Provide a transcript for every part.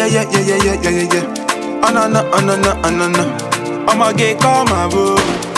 yeah. Oh no no, oh no no, oh no no. I'ma get call my boo.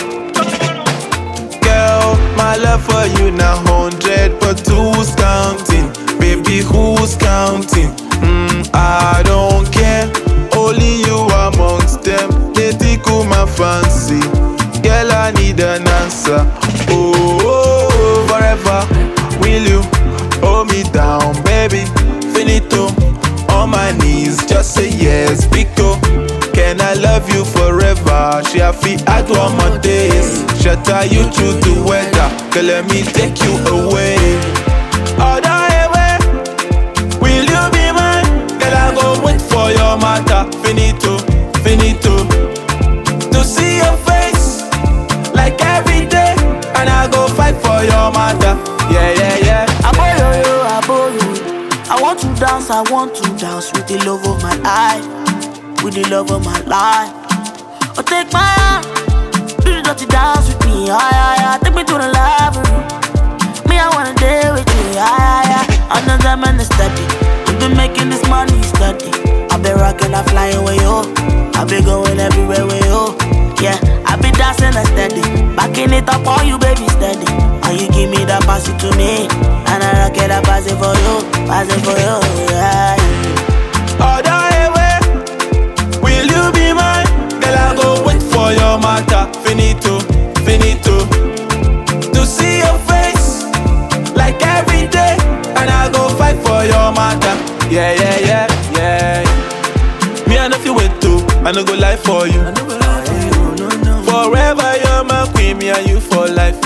Girl, my love for you now 100, but who's counting? Baby, who's counting? I don't care. Only you amongst them. They tickle my fancy. Girl, I need an answer. Oh, forever. Will you hold me down, baby? Finito. On my knees, just say yes, Pico. Can I love you forever? She have feet at one more days. Shatter you through the weather. Girl, let me take you away. Other way, will you be mine? Girl, I go wait for your matter. Finito, finito. To see your face like every day, and I go fight for your matter. Yeah, yeah, yeah. I borrow you. I want to dance with the love of my life, with the love of my life. Oh, take my hand, do the dirty dance with me, take me to the library. Me, I wanna day with you, Another time and steady. We've been making this money steady. I been rocking, I flying with you. I been going everywhere with you. Yeah, I been dancing and steady, backing it up on you, baby, steady. And you give me that pass it to me, and I rock it, I pass it for you, yeah. Other way, will you be mine? Girl, I go wait for your matter. Finito, finito. To see your face like every day, and I go fight for your matter. Yeah, yeah, yeah, yeah. Me, I know if you wait to, I no go lie for you. Forever you're my queen, me and you for life.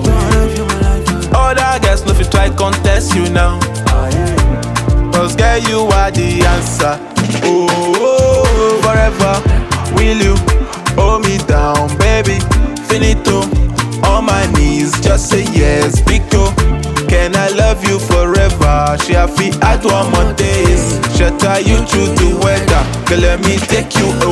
Other girls no fit try contest you now. Cause girl, you are the answer. Oh, forever will you hold me down, baby? Finito. On my knees, just say yes, Pico. Can I love you forever? She have feet at one more days. Shatter you through the weather. Girl, let me take you away.